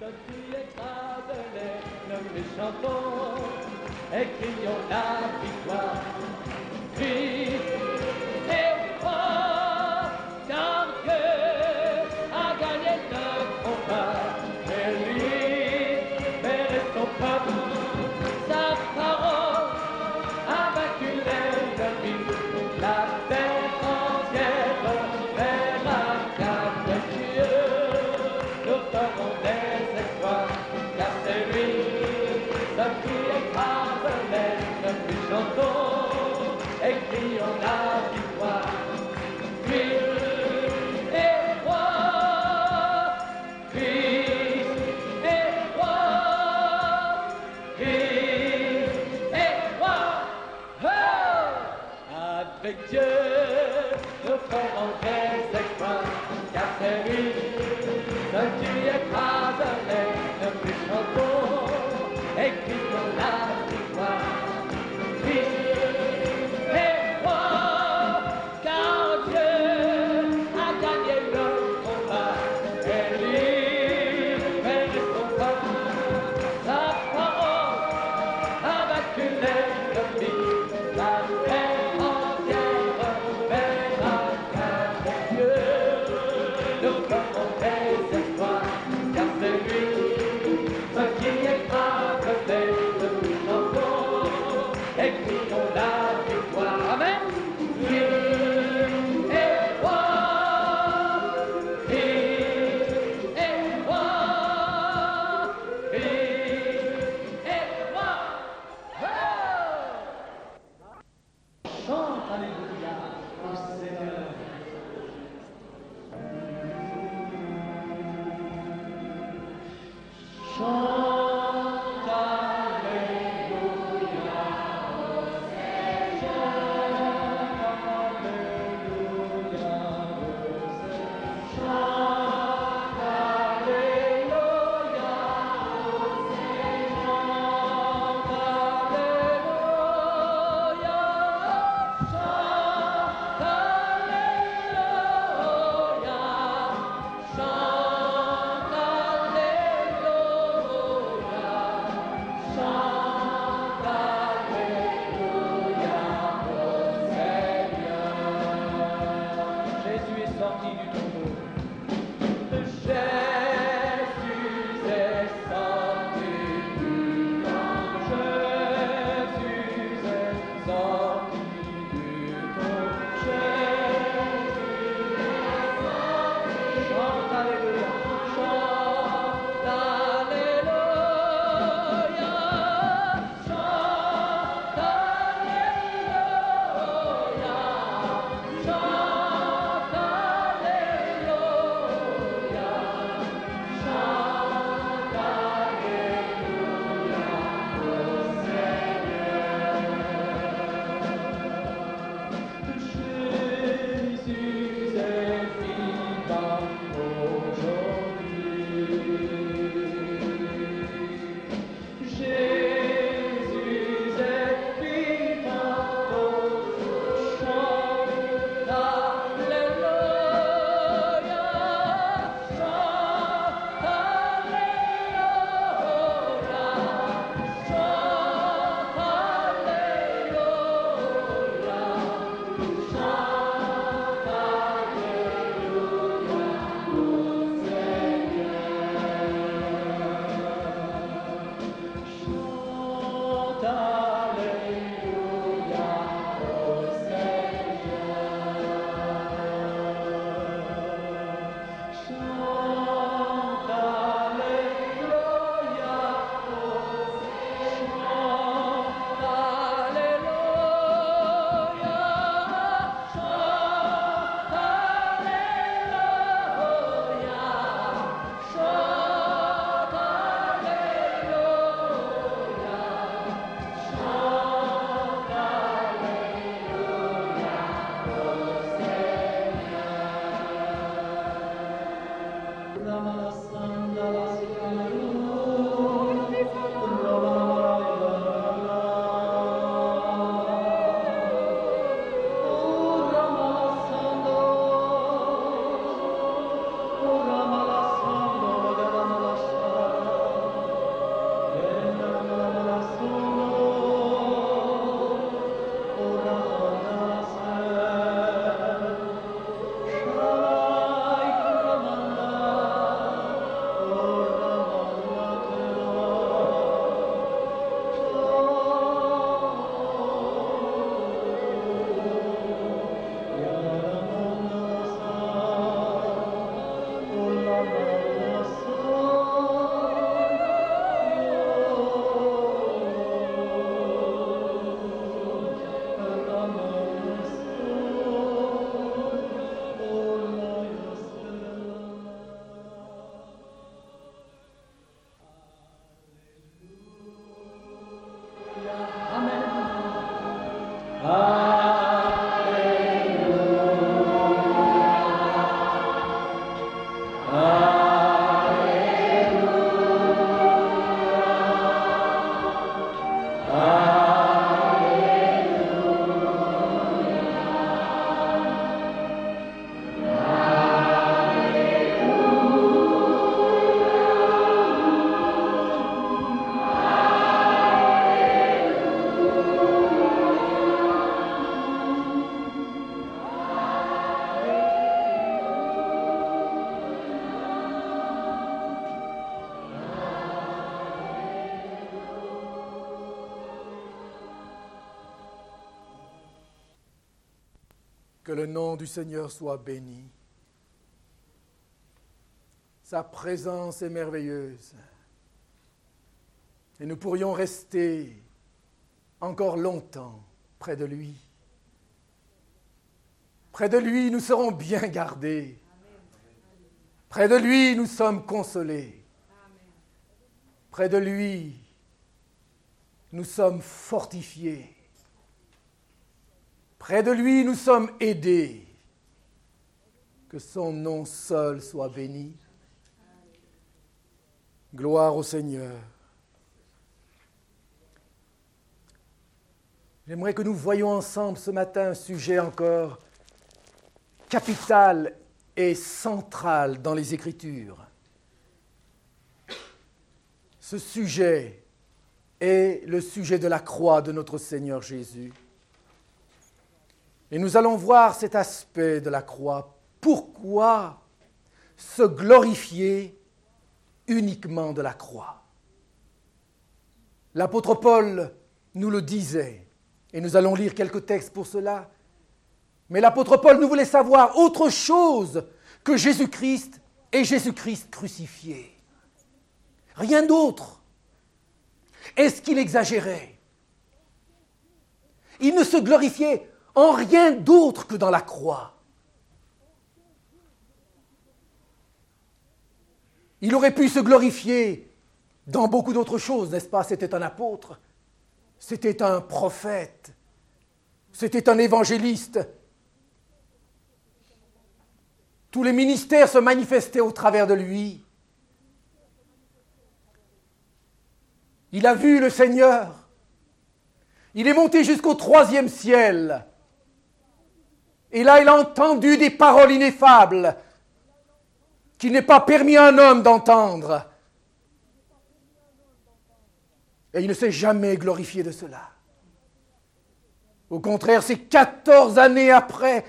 qui écrase les noms chantons et crions la victoire. Christ est roi, car Dieu a gagné le combat. Et lui, vers son peuple, sa parole a vaincu l'ennemi. La terre entière verra qu'avec Dieu, nous ferons des exploits. Car c'est lui, seul qui écrase l'ennemi. Chantons et crions la victoire. Christ est roi, Christ est roi, Christ est roi. Oh! Avec Dieu, nous ferons des exploits, car c'est lui, seul qui écrase l'ennemi. Chantons et crions la victoire. Que le nom du Seigneur soit béni. Sa présence est merveilleuse. Et nous pourrions rester encore longtemps près de lui. Près de lui, nous serons bien gardés. Près de lui, nous sommes consolés. Près de lui, nous sommes fortifiés. Près de lui, nous sommes aidés. Que son nom seul soit béni. Gloire au Seigneur. J'aimerais que nous voyions ensemble ce matin un sujet encore capital et central dans les Écritures. Ce sujet est le sujet de la croix de notre Seigneur Jésus. Et nous allons voir cet aspect de la croix. Pourquoi se glorifier uniquement de la croix? L'apôtre Paul nous le disait, et nous allons lire quelques textes pour cela. Mais l'apôtre Paul nous voulait savoir autre chose que Jésus-Christ et Jésus-Christ crucifié. Rien d'autre. Est-ce qu'il exagérait? Il ne se glorifiait en rien d'autre que dans la croix. Il aurait pu se glorifier dans beaucoup d'autres choses, n'est-ce pas? C'était un apôtre, c'était un prophète, c'était un évangéliste. Tous les ministères se manifestaient au travers de lui. Il a vu le Seigneur. Il est monté jusqu'au 3e ciel. Et là, il a entendu des paroles ineffables qu'il n'est pas permis à un homme d'entendre. Et il ne s'est jamais glorifié de cela. Au contraire, c'est 14 années après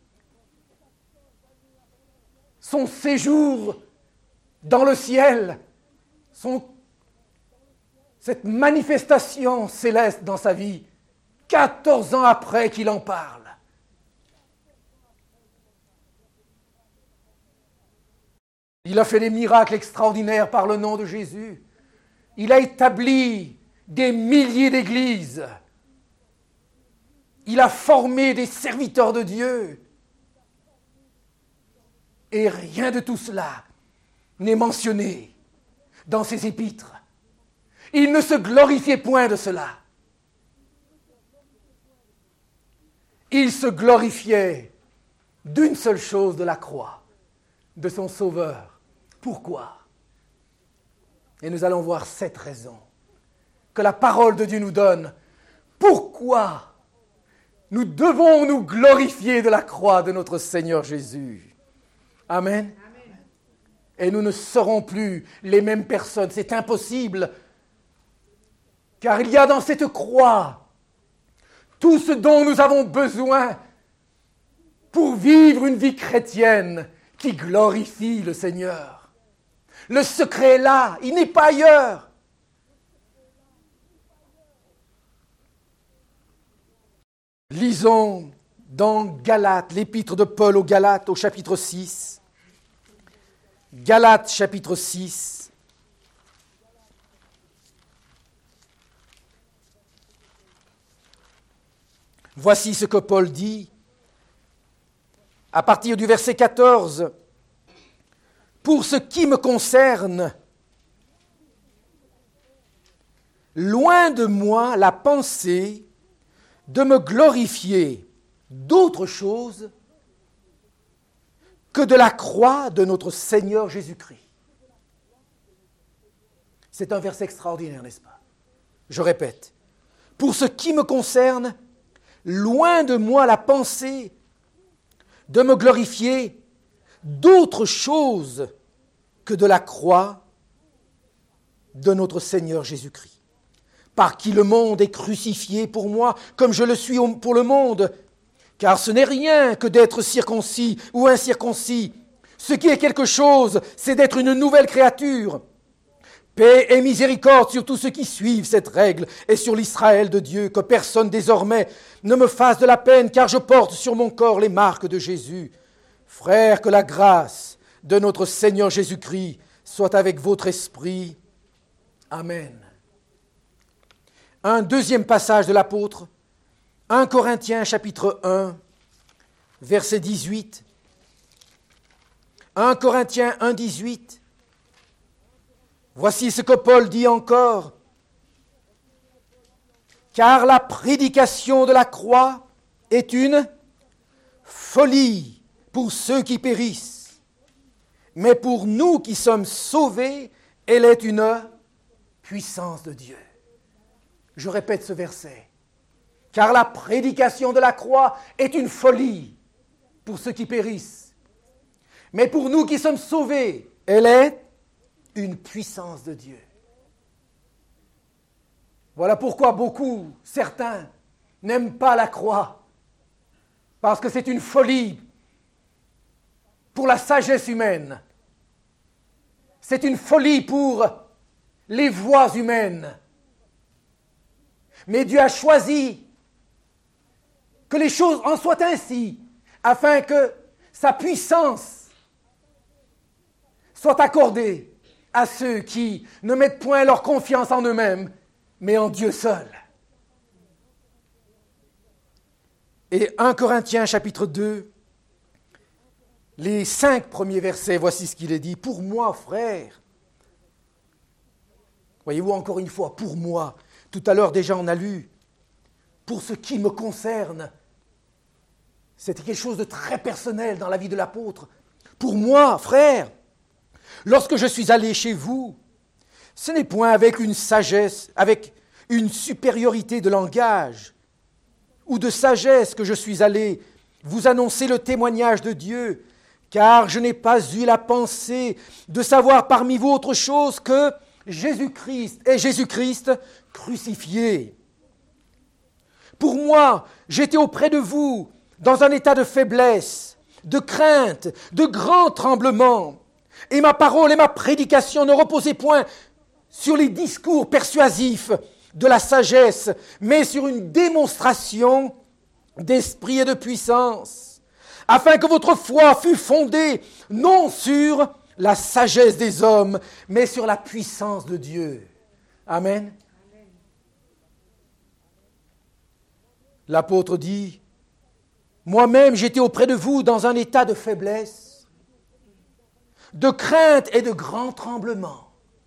son séjour dans le ciel, cette manifestation céleste dans sa vie, 14 ans après qu'il en parle. Il a fait des miracles extraordinaires par le nom de Jésus. Il a établi des milliers d'églises. Il a formé des serviteurs de Dieu. Et rien de tout cela n'est mentionné dans ses épîtres. Il ne se glorifiait point de cela. Il se glorifiait d'une seule chose, de la croix, de son Sauveur. Pourquoi? Et nous allons voir 7 raisons que la parole de Dieu nous donne. Pourquoi nous devons nous glorifier de la croix de notre Seigneur Jésus? Amen. Amen. Et nous ne serons plus les mêmes personnes. C'est impossible. Car il y a dans cette croix tout ce dont nous avons besoin pour vivre une vie chrétienne qui glorifie le Seigneur. Le secret est là, il n'est pas ailleurs. Lisons dans Galates, l'épître de Paul aux Galates au chapitre 6. Galates chapitre 6. Voici ce que Paul dit à partir du verset 14. Pour ce qui me concerne, loin de moi la pensée de me glorifier d'autre chose que de la croix de notre Seigneur Jésus-Christ. C'est un verset extraordinaire, n'est-ce pas? Je répète, pour ce qui me concerne, loin de moi la pensée de me glorifier d'autre chose que de la croix de notre Seigneur Jésus-Christ, par qui le monde est crucifié pour moi, comme je le suis pour le monde. Car ce n'est rien que d'être circoncis ou incirconcis. Ce qui est quelque chose, c'est d'être une nouvelle créature. Paix et miséricorde sur tous ceux qui suivent cette règle et sur l'Israël de Dieu, que personne désormais ne me fasse de la peine, car je porte sur mon corps les marques de Jésus. Frères, que la grâce de notre Seigneur Jésus-Christ soit avec votre esprit. Amen. Un deuxième passage de l'apôtre, 1 Corinthiens chapitre 1, verset 18. 1 Corinthiens 1, 18. Voici ce que Paul dit encore. Car la prédication de la croix est une folie pour ceux qui périssent, mais pour nous qui sommes sauvés, elle est une puissance de Dieu. Je répète ce verset. Car la prédication de la croix est une folie pour ceux qui périssent, mais pour nous qui sommes sauvés, elle est une puissance de Dieu. Voilà pourquoi certains, n'aiment pas la croix, parce que c'est une folie pour la sagesse humaine. C'est une folie pour les voies humaines. Mais Dieu a choisi que les choses en soient ainsi, afin que sa puissance soit accordée à ceux qui ne mettent point leur confiance en eux-mêmes, mais en Dieu seul. Et 1 Corinthiens chapitre 2, les 5 premiers versets, voici ce qu'il est dit. Pour moi, frère, voyez-vous encore une fois, pour moi, tout à l'heure déjà on a lu, pour ce qui me concerne, c'était quelque chose de très personnel dans la vie de l'apôtre. Pour moi, frère, lorsque je suis allé chez vous, ce n'est point avec une sagesse, avec une supériorité de langage ou de sagesse que je suis allé vous annoncer le témoignage de Dieu, car je n'ai pas eu la pensée de savoir parmi vous autre chose que Jésus-Christ et Jésus-Christ crucifié. Pour moi, j'étais auprès de vous dans un état de faiblesse, de crainte, de grand tremblement, et ma parole et ma prédication ne reposaient point sur les discours persuasifs de la sagesse, mais sur une démonstration d'esprit et de puissance, afin que votre foi fût fondée non sur la sagesse des hommes, mais sur la puissance de Dieu. Amen. L'apôtre dit, moi-même j'étais auprès de vous dans un état de faiblesse, de crainte et de grand tremblement.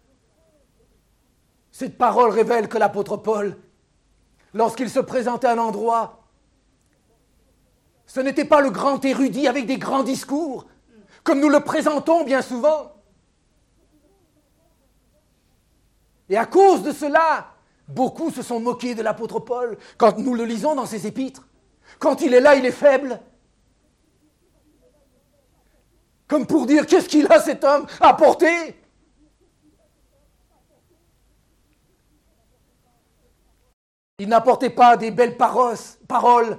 Cette parole révèle que l'apôtre Paul, lorsqu'il se présentait à un endroit, ce n'était pas le grand érudit avec des grands discours, comme nous le présentons bien souvent. Et à cause de cela, beaucoup se sont moqués de l'apôtre Paul quand nous le lisons dans ses épîtres. Quand il est là, il est faible. Comme pour dire, qu'est-ce qu'il a cet homme à porter ? Il n'apportait pas des belles paroles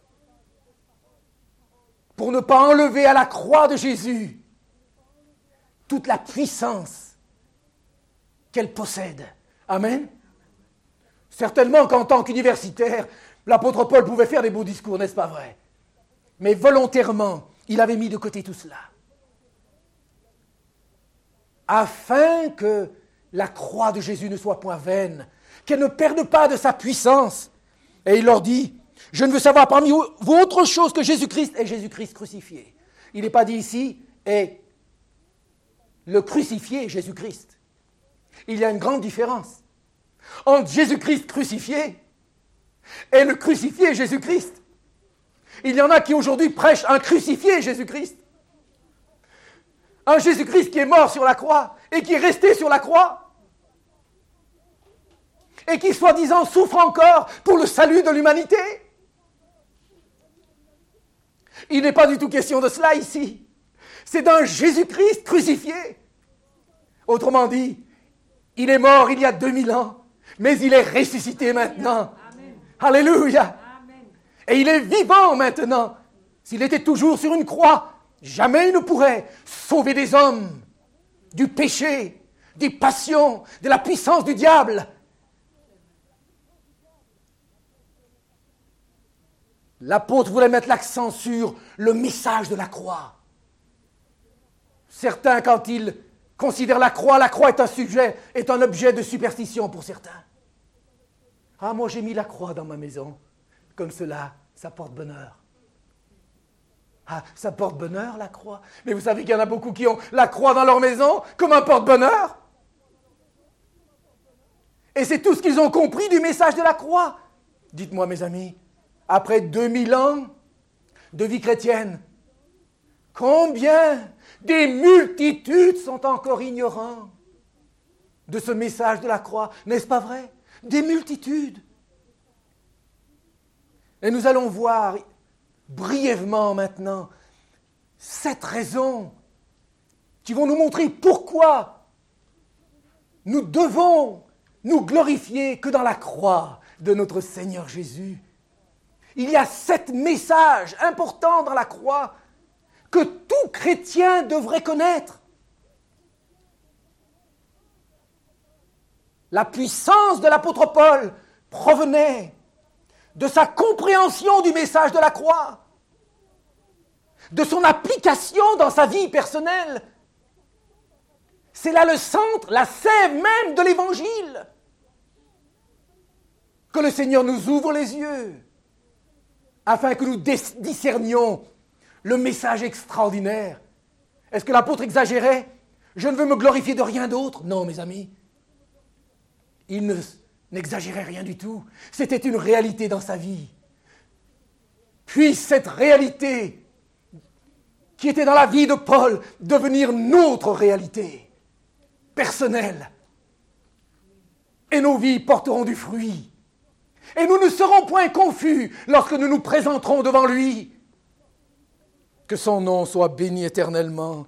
pour ne pas enlever à la croix de Jésus toute la puissance qu'elle possède. Amen. Certainement qu'en tant qu'universitaire, l'apôtre Paul pouvait faire des beaux discours, n'est-ce pas vrai? Mais volontairement, il avait mis de côté tout cela. Afin que la croix de Jésus ne soit point vaine, qu'elle ne perde pas de sa puissance. Et il leur dit, je ne veux savoir parmi vous autre chose que Jésus-Christ et Jésus-Christ crucifié. Il n'est pas dit ici, et le crucifié et Jésus-Christ. Il y a une grande différence entre Jésus-Christ crucifié et le crucifié Jésus-Christ. Il y en a qui aujourd'hui prêchent un crucifié Jésus-Christ. Un Jésus-Christ qui est mort sur la croix et qui est resté sur la croix et qui, soi-disant, souffre encore pour le salut de l'humanité. Il n'est pas du tout question de cela ici. C'est d'un Jésus-Christ crucifié. Autrement dit, il est mort il y a 2000 ans, mais il est ressuscité maintenant. Amen. Alléluia. Amen. Et il est vivant maintenant. S'il était toujours sur une croix, jamais il ne pourrait sauver des hommes du péché, des passions, de la puissance du diable. L'apôtre voulait mettre l'accent sur le message de la croix. Certains, quand ils considèrent la croix est un objet de superstition pour certains. Ah, moi j'ai mis la croix dans ma maison. Comme cela, ça porte bonheur. Ah, ça porte bonheur la croix. Mais vous savez qu'il y en a beaucoup qui ont la croix dans leur maison comme un porte-bonheur. Et c'est tout ce qu'ils ont compris du message de la croix. Dites-moi mes amis, après 2000 ans de vie chrétienne, combien des multitudes sont encore ignorants de ce message de la croix, n'est-ce pas vrai? Des multitudes. Et nous allons voir brièvement maintenant 7 raisons qui vont nous montrer pourquoi nous devons nous glorifier que dans la croix de notre Seigneur Jésus. Il y a 7 messages importants dans la croix que tout chrétien devrait connaître. La puissance de l'apôtre Paul provenait de sa compréhension du message de la croix, de son application dans sa vie personnelle. C'est là le centre, la sève même de l'Évangile. Que le Seigneur nous ouvre les yeux, afin que nous discernions le message extraordinaire. Est-ce que l'apôtre exagérait? Je ne veux me glorifier de rien d'autre. Non, mes amis. Il n'exagérait rien du tout. C'était une réalité dans sa vie. Puisse cette réalité qui était dans la vie de Paul devenir notre réalité personnelle. Et nos vies porteront du fruit. Et nous ne serons point confus lorsque nous nous présenterons devant lui. Que son nom soit béni éternellement.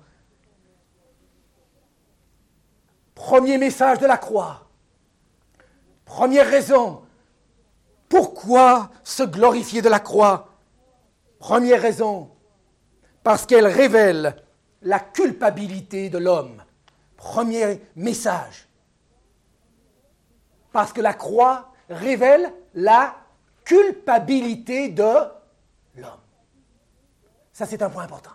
Premier message de la croix. Première raison. Pourquoi se glorifier de la croix? Première raison. Parce qu'elle révèle la culpabilité de l'homme. Premier message. Parce que la croix révèle la culpabilité de l'homme. Ça, c'est un point important.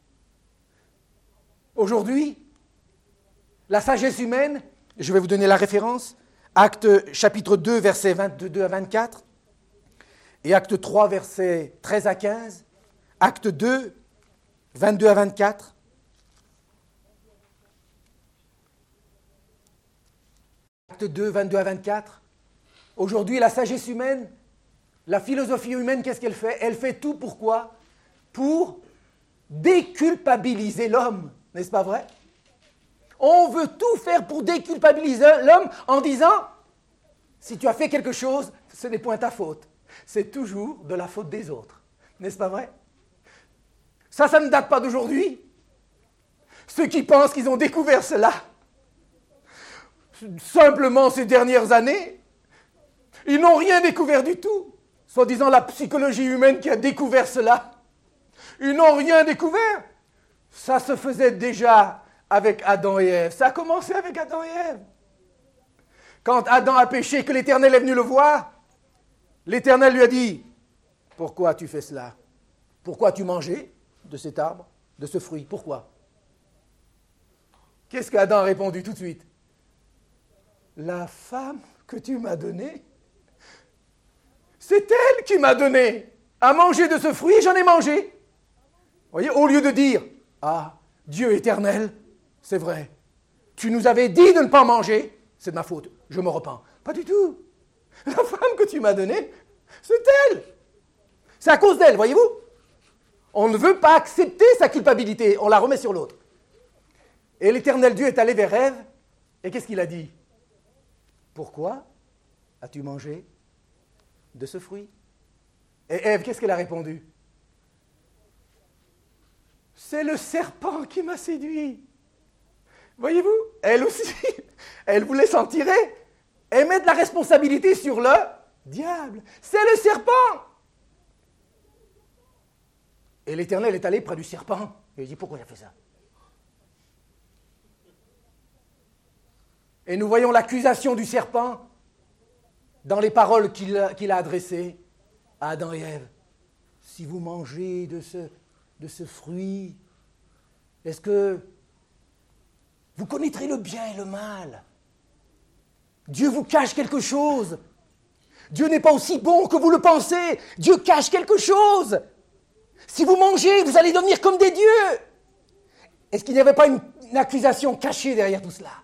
Aujourd'hui, la sagesse humaine, je vais vous donner la référence, Actes chapitre 2, versets 22 à 24, et Actes 3, versets 13 à 15, Actes 2, 22 à 24. Actes 2, 22 à 24. Aujourd'hui, la sagesse humaine, la philosophie humaine, qu'est-ce qu'elle fait? Elle fait tout pourquoi? Pour déculpabiliser l'homme, n'est-ce pas vrai? On veut tout faire pour déculpabiliser l'homme en disant, si tu as fait quelque chose, ce n'est point ta faute. C'est toujours de la faute des autres, n'est-ce pas vrai? Ça ne date pas d'aujourd'hui. Ceux qui pensent qu'ils ont découvert cela, simplement ces dernières années, ils n'ont rien découvert du tout. Soi-disant la psychologie humaine qui a découvert cela. Ils n'ont rien découvert. Ça se faisait déjà avec Adam et Ève. Ça a commencé avec Adam et Ève. Quand Adam a péché, que l'Éternel est venu le voir, l'Éternel lui a dit, « Pourquoi tu fais cela? Pourquoi tu mangeais de cet arbre, de ce fruit? Pourquoi ?» Qu'est-ce qu'Adam a répondu tout de suite? « La femme que tu m'as donnée, c'est elle qui m'a donné à manger de ce fruit, j'en ai mangé. » Vous voyez, au lieu de dire, « Ah, Dieu éternel, c'est vrai, tu nous avais dit de ne pas manger, c'est de ma faute, je me repens. » Pas du tout. La femme que tu m'as donnée, c'est elle. C'est à cause d'elle, voyez-vous. On ne veut pas accepter sa culpabilité, on la remet sur l'autre. Et l'Éternel Dieu est allé vers Ève, et qu'est-ce qu'il a dit? Pourquoi as-tu mangé de ce fruit? Et Ève, qu'est-ce qu'elle a répondu? C'est le serpent qui m'a séduit. Voyez-vous, elle aussi, elle voulait s'en tirer et mettre la responsabilité sur le diable. C'est le serpent. Et l'Éternel est allé près du serpent. Et il dit, pourquoi il a fait ça? Et nous voyons l'accusation du serpent dans les paroles qu'il a adressées à Adam et Ève. Si vous mangez de ce fruit, est-ce que vous connaîtrez le bien et le mal? Dieu vous cache quelque chose. Dieu n'est pas aussi bon que vous le pensez. Dieu cache quelque chose. Si vous mangez, vous allez devenir comme des dieux. Est-ce qu'il n'y avait pas une accusation cachée derrière tout cela?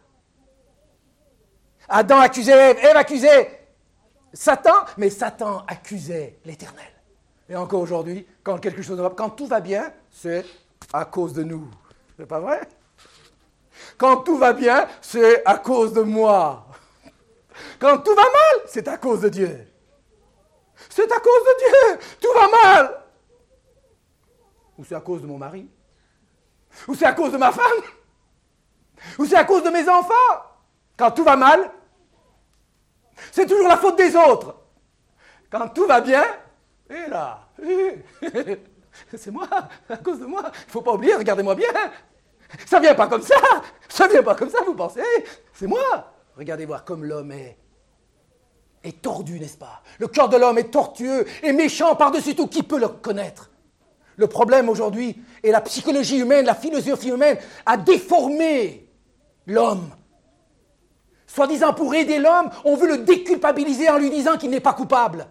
Adam accusait Ève, Ève accusait Satan, mais Satan accusait l'Éternel. Et encore aujourd'hui, quand quelque chose va, quand tout va bien, c'est à cause de nous. C'est pas vrai? Quand tout va bien, c'est à cause de moi. Quand tout va mal, c'est à cause de Dieu. C'est à cause de Dieu. Tout va mal. Ou c'est à cause de mon mari. Ou c'est à cause de ma femme. Ou c'est à cause de mes enfants. Quand tout va mal, c'est toujours la faute des autres. Quand tout va bien, et là, c'est moi, à cause de moi. Il ne faut pas oublier, regardez-moi bien. Ça ne vient pas comme ça. Ça ne vient pas comme ça, vous pensez? C'est moi. Regardez voir comme l'homme est tordu, n'est-ce pas? Le cœur de l'homme est tortueux et méchant par-dessus tout. Qui peut le connaître? Le problème aujourd'hui, et la psychologie humaine, la philosophie humaine, a déformé l'homme. Soi-disant pour aider l'homme, on veut le déculpabiliser en lui disant qu'il n'est pas coupable.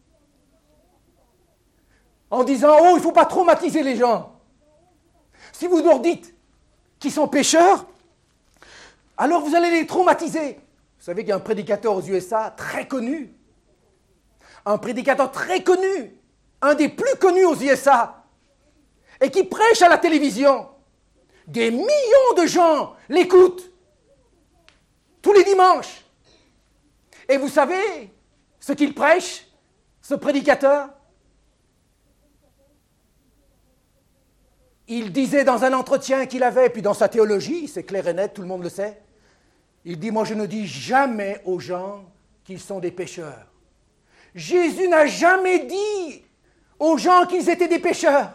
En disant, oh, il ne faut pas traumatiser les gens. Si vous leur dites qu'ils sont pécheurs, alors vous allez les traumatiser. Vous savez qu'il y a un prédicateur aux USA très connu, un prédicateur très connu, un des plus connus aux USA, et qui prêche à la télévision. Des millions de gens l'écoutent tous les dimanches. Et vous savez ce qu'il prêche, ce prédicateur? Il disait dans un entretien qu'il avait, puis dans sa théologie, c'est clair et net, tout le monde le sait, il dit, moi je ne dis jamais aux gens qu'ils sont des pécheurs. Jésus n'a jamais dit aux gens qu'ils étaient des pécheurs.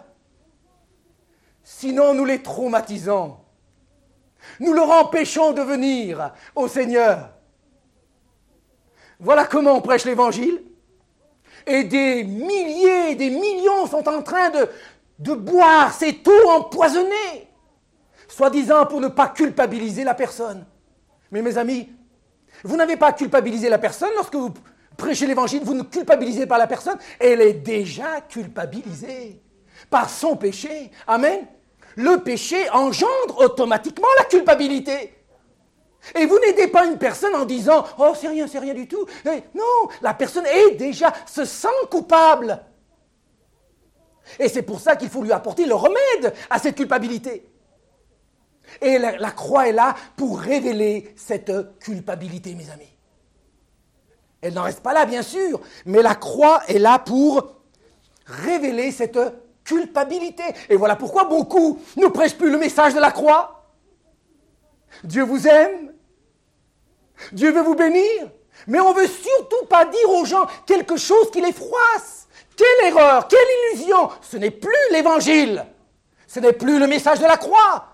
Sinon nous les traumatisons. Nous leur empêchons de venir au Seigneur. Voilà comment on prêche l'Évangile. Et des milliers, des millions sont en train de boire cette eau empoisonnée, soi-disant pour ne pas culpabiliser la personne. Mais mes amis, vous n'avez pas à culpabiliser la personne lorsque vous prêchez l'Évangile, vous ne culpabilisez pas la personne, elle est déjà culpabilisée par son péché. Amen. Le péché engendre automatiquement la culpabilité. Et vous n'aidez pas une personne en disant « Oh, c'est rien du tout ». Non, la personne se sent coupable. Et c'est pour ça qu'il faut lui apporter le remède à cette culpabilité. Et la croix est là pour révéler cette culpabilité, mes amis. Elle n'en reste pas là, bien sûr, mais la croix est là pour révéler cette culpabilité. Et voilà pourquoi beaucoup ne prêchent plus le message de la croix. Dieu vous aime, Dieu veut vous bénir, mais on ne veut surtout pas dire aux gens quelque chose qui les froisse. Quelle erreur, quelle illusion! Ce n'est plus l'Évangile, ce n'est plus le message de la croix.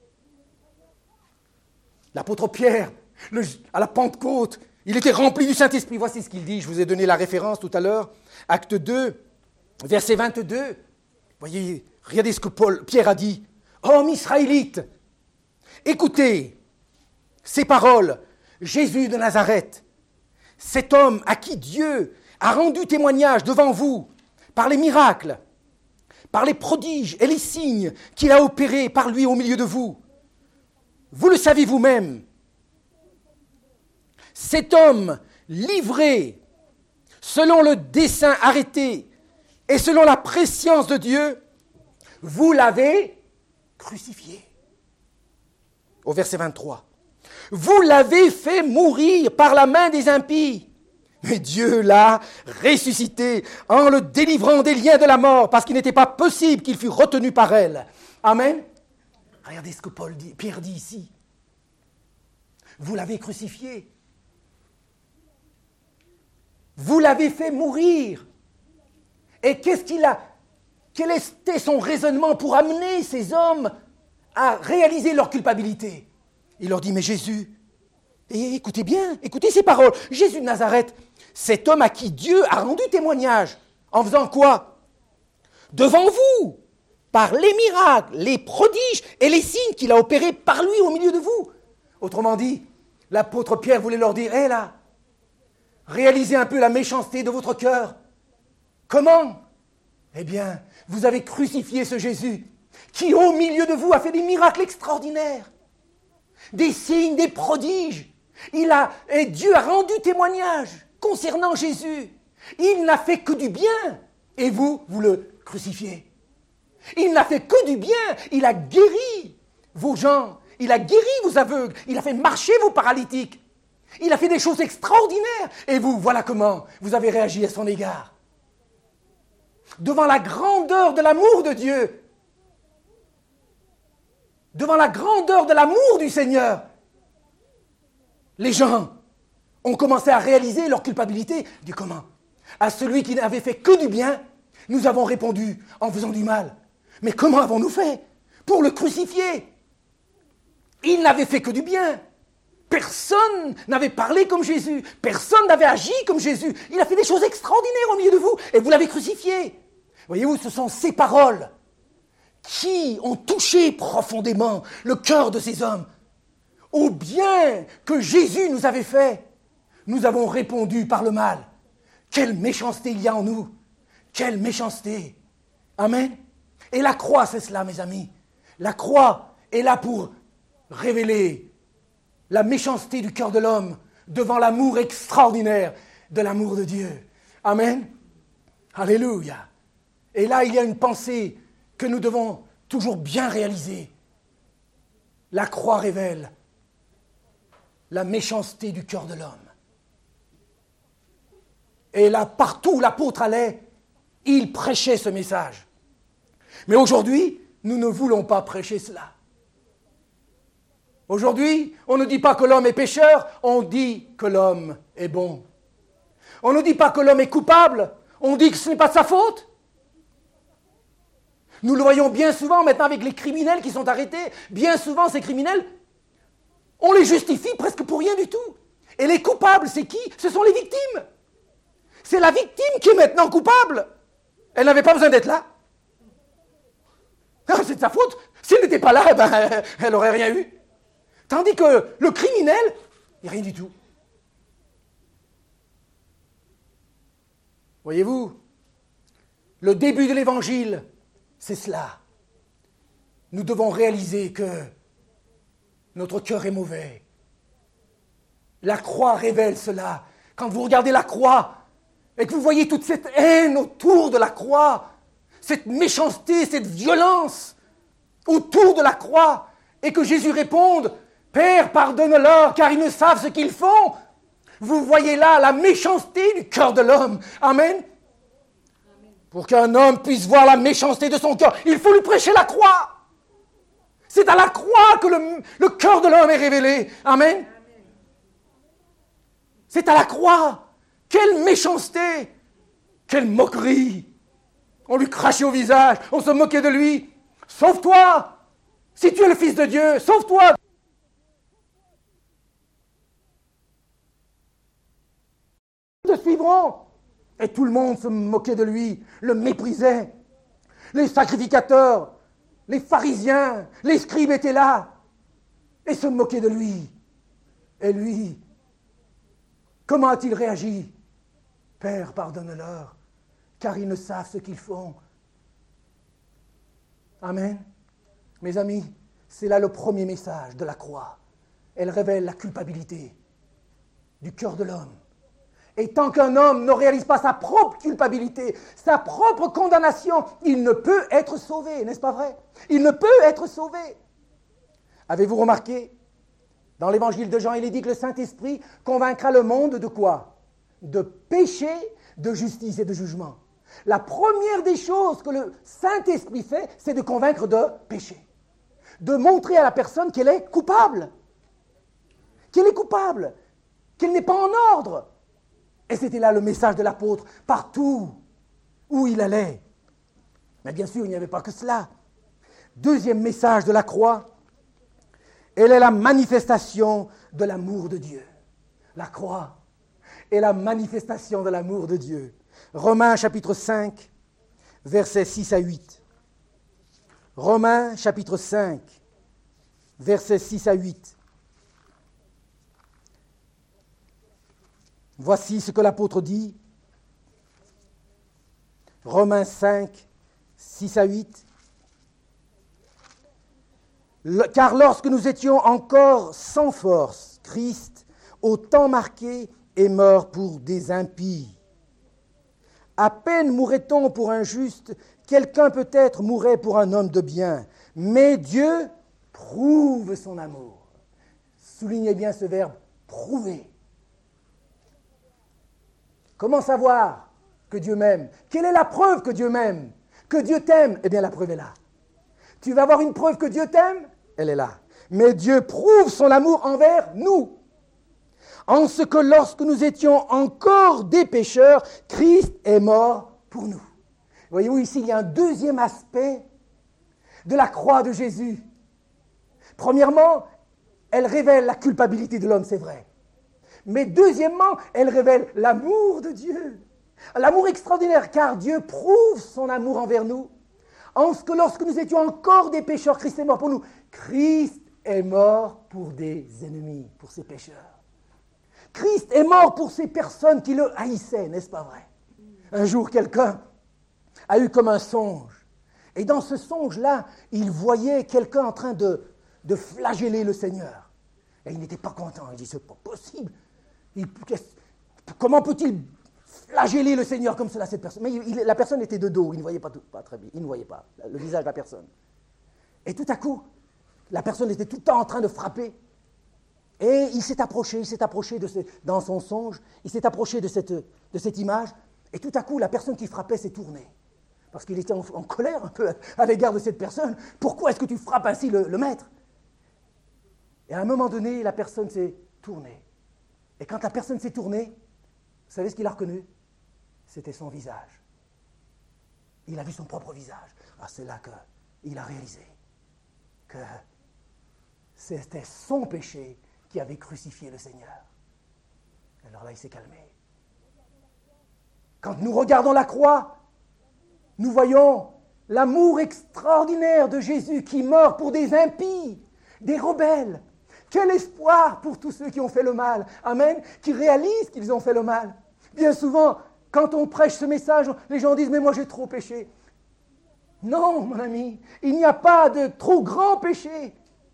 L'apôtre Pierre, à la Pentecôte, il était rempli du Saint-Esprit. Voici ce qu'il dit, je vous ai donné la référence tout à l'heure, Acte 2, verset 22. Voyez, regardez ce que Pierre a dit. « Hommes israélites, écoutez ces paroles, Jésus de Nazareth, cet homme à qui Dieu a rendu témoignage devant vous par les miracles, par les prodiges et les signes qu'il a opérés par lui au milieu de vous. Vous le savez vous-même. Cet homme livré selon le dessein arrêté et selon la prescience de Dieu, vous l'avez crucifié. » au verset 23. Vous l'avez fait mourir par la main des impies. Mais Dieu l'a ressuscité en le délivrant des liens de la mort, parce qu'il n'était pas possible qu'il fût retenu par elle. Amen. Regardez ce que Pierre dit ici. Vous l'avez crucifié. Vous l'avez fait mourir. Et quel était son raisonnement pour amener ces hommes à réaliser leur culpabilité? Il leur dit, mais Jésus, et écoutez bien, écoutez ces paroles. Jésus de Nazareth, cet homme à qui Dieu a rendu témoignage, en faisant quoi? Devant vous, par les miracles, les prodiges et les signes qu'il a opérés par lui au milieu de vous. Autrement dit, l'apôtre Pierre voulait leur dire, hé là, réalisez un peu la méchanceté de votre cœur. Comment? Eh bien, vous avez crucifié ce Jésus qui, au milieu de vous, a fait des miracles extraordinaires, des signes, des prodiges. Et Dieu a rendu témoignage concernant Jésus. Il n'a fait que du bien. Et vous le crucifiez. Il n'a fait que du bien. Il a guéri vos gens. Il a guéri vos aveugles. Il a fait marcher vos paralytiques. Il a fait des choses extraordinaires. Et vous, voilà comment vous avez réagi à son égard. Devant la grandeur de l'amour de Dieu, devant la grandeur de l'amour du Seigneur, les gens ont commencé à réaliser leur culpabilité. Du comment? À celui qui n'avait fait que du bien, nous avons répondu en faisant du mal. Mais comment avons-nous fait pour le crucifier? Il n'avait fait que du bien. Personne n'avait parlé comme Jésus. Personne n'avait agi comme Jésus. Il a fait des choses extraordinaires au milieu de vous et vous l'avez crucifié. Voyez-vous, ce sont ces paroles qui ont touché profondément le cœur de ces hommes. Au bien que Jésus nous avait fait, nous avons répondu par le mal. Quelle méchanceté il y a en nous. Quelle méchanceté. Amen. Et la croix, c'est cela, mes amis. La croix est là pour révéler la méchanceté du cœur de l'homme devant l'amour extraordinaire de l'amour de Dieu. Amen. Alléluia. Et là, il y a une pensée que nous devons toujours bien réaliser. La croix révèle la méchanceté du cœur de l'homme. Et là, partout où l'apôtre allait, il prêchait ce message. Mais aujourd'hui, nous ne voulons pas prêcher cela. Aujourd'hui, on ne dit pas que l'homme est pécheur, on dit que l'homme est bon. On ne dit pas que l'homme est coupable, on dit que ce n'est pas de sa faute. Nous le voyons bien souvent maintenant avec les criminels qui sont arrêtés. Bien souvent, ces criminels, on les justifie presque pour rien du tout. Et les coupables, c'est qui? Ce sont les victimes. C'est la victime qui est maintenant coupable. Elle n'avait pas besoin d'être là. Ah, c'est de sa faute. S'il n'était pas là, elle n'aurait rien eu. Tandis que le criminel, il n'y a rien du tout. Voyez-vous, le début de l'évangile, c'est cela. Nous devons réaliser que notre cœur est mauvais. La croix révèle cela. Quand vous regardez la croix et que vous voyez toute cette haine autour de la croix, cette méchanceté, cette violence autour de la croix, et que Jésus réponde, « Père, pardonne-leur, car ils ne savent ce qu'ils font », vous voyez là la méchanceté du cœur de l'homme. Amen. Pour qu'un homme puisse voir la méchanceté de son cœur, il faut lui prêcher la croix. C'est à la croix que le cœur de l'homme est révélé. Amen. C'est à la croix. Quelle méchanceté. Quelle moquerie. On lui crachait au visage, on se moquait de lui. Sauve-toi. Si tu es le Fils de Dieu, sauve-toi. Te suivront. Et tout le monde se moquait de lui, le méprisait. Les sacrificateurs, les pharisiens, les scribes étaient là et se moquaient de lui. Et lui, comment a-t-il réagi? Père, pardonne-leur, car ils ne savent ce qu'ils font. Amen. Mes amis, c'est là le premier message de la croix. Elle révèle la culpabilité du cœur de l'homme. Et tant qu'un homme ne réalise pas sa propre culpabilité, sa propre condamnation, il ne peut être sauvé, n'est-ce pas vrai? Il ne peut être sauvé. Avez-vous remarqué Dans l'évangile de Jean, il est dit que le Saint-Esprit convaincra le monde de quoi? De péché, de justice et de jugement. La première des choses que le Saint-Esprit fait, c'est de convaincre de péché. De montrer à la personne qu'elle est coupable. Qu'elle est coupable. Qu'elle n'est pas en ordre. Et c'était là le message de l'apôtre, partout où il allait. Mais bien sûr, il n'y avait pas que cela. Deuxième message de la croix, elle est la manifestation de l'amour de Dieu. La croix est la manifestation de l'amour de Dieu. Romains chapitre 5, versets 6 à 8. Romains chapitre 5, versets 6 à 8. Voici ce que l'apôtre dit. Romains 5, 6 à 8. Car lorsque nous étions encore sans force, Christ, au temps marqué, est mort pour des impies. À peine mourrait-on pour un juste, quelqu'un peut-être mourrait pour un homme de bien. Mais Dieu prouve son amour. Soulignez bien ce verbe, prouver. Comment savoir que Dieu m'aime? Quelle est la preuve que Dieu m'aime? Que Dieu t'aime? Eh bien, la preuve est là. Tu vas avoir une preuve que Dieu t'aime? Elle est là. Mais Dieu prouve son amour envers nous. En ce que lorsque nous étions encore des pécheurs, Christ est mort pour nous. Voyez-vous, ici, il y a un deuxième aspect de la croix de Jésus. Premièrement, elle révèle la culpabilité de l'homme, c'est vrai. Mais deuxièmement, elle révèle l'amour de Dieu. L'amour extraordinaire, car Dieu prouve son amour envers nous. En ce que lorsque nous étions encore des pécheurs, Christ est mort pour nous. Christ est mort pour des ennemis, pour ces pécheurs. Christ est mort pour ces personnes qui le haïssaient, n'est-ce pas vrai? Un jour, quelqu'un a eu comme un songe. Et dans ce songe-là, il voyait quelqu'un en train de flageller le Seigneur. Et il n'était pas content. Il dit, c'est pas possible. Comment peut-il flageller le Seigneur comme cela, cette personne? Mais la personne était de dos, il ne voyait pas très bien. Il ne voyait pas le visage de la personne. Et tout à coup, la personne était tout le temps en train de frapper. Et il s'est approché dans son songe, il s'est approché de cette image, et tout à coup, la personne qui frappait s'est tournée. Parce qu'il était en colère un peu à l'égard de cette personne. Pourquoi est-ce que tu frappes ainsi le maître? Et à un moment donné, la personne s'est tournée. Et quand la personne s'est tournée, vous savez ce qu'il a reconnu? C'était son visage. Il a vu son propre visage. Ah, c'est là qu'il a réalisé que c'était son péché qui avait crucifié le Seigneur. Alors là, il s'est calmé. Quand nous regardons la croix, nous voyons l'amour extraordinaire de Jésus qui meurt pour des impies, des rebelles. Quel espoir pour tous ceux qui ont fait le mal. Amen. Qui réalisent qu'ils ont fait le mal. Bien souvent, quand on prêche ce message, les gens disent « Mais moi, j'ai trop péché. » Non, mon ami, il n'y a pas de trop grand péché.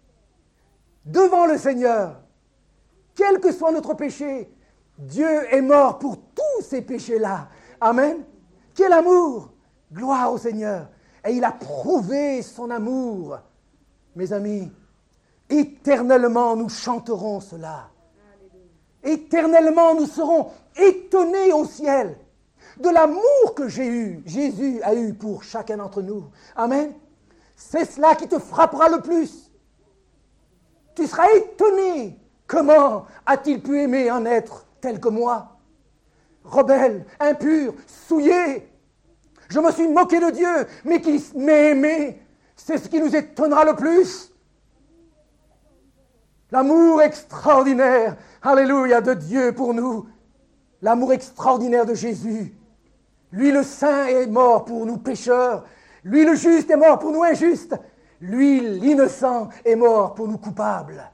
Devant le Seigneur, quel que soit notre péché, Dieu est mort pour tous ces péchés-là. Amen. Quel amour! Gloire au Seigneur. Et il a prouvé son amour. Mes amis, éternellement nous chanterons cela. Éternellement nous serons étonnés au ciel de l'amour que Jésus a eu pour chacun d'entre nous. Amen. C'est cela qui te frappera le plus. Tu seras étonné. Comment a-t-il pu aimer un être tel que moi? Rebelle, impur, souillé. Je me suis moqué de Dieu, mais qu'il m'ait aimé. C'est ce qui nous étonnera le plus. L'amour extraordinaire, alléluia, de Dieu pour nous. L'amour extraordinaire de Jésus. Lui, le saint, est mort pour nous pécheurs. Lui, le juste, est mort pour nous injustes. Lui, l'innocent, est mort pour nous coupables.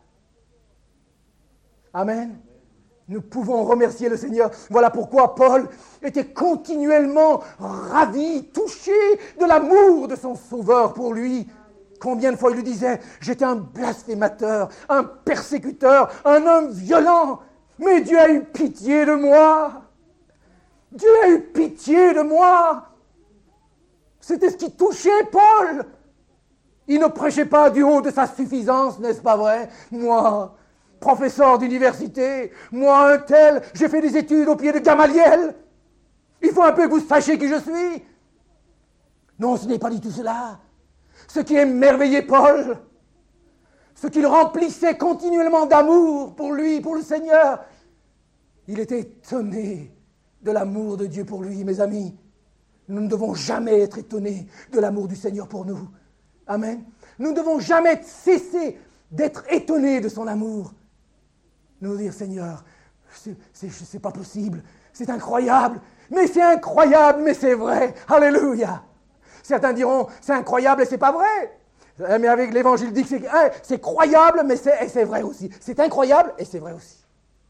Amen. Nous pouvons remercier le Seigneur. Voilà pourquoi Paul était continuellement ravi, touché de l'amour de son Sauveur pour lui. Combien de fois il lui disait, j'étais un blasphémateur, un persécuteur, un homme violent, mais Dieu a eu pitié de moi. Dieu a eu pitié de moi. C'était ce qui touchait Paul. Il ne prêchait pas du haut de sa suffisance, n'est-ce pas vrai? Moi, professeur d'université, moi un tel, j'ai fait des études au pied de Gamaliel. Il faut un peu que vous sachiez qui je suis. Non, ce n'est pas du tout cela. Ce qui émerveillait Paul, ce qui le remplissait continuellement d'amour pour lui, pour le Seigneur, il était étonné de l'amour de Dieu pour lui, mes amis. Nous ne devons jamais être étonnés de l'amour du Seigneur pour nous. Amen. Nous ne devons jamais cesser d'être étonnés de son amour. Nous dire, Seigneur, c'est pas possible, c'est incroyable, mais c'est incroyable, mais c'est vrai. Alléluia. Certains diront, c'est incroyable et c'est pas vrai. Mais avec l'évangile dit que c'est croyable, mais c'est vrai aussi. C'est incroyable et c'est vrai aussi.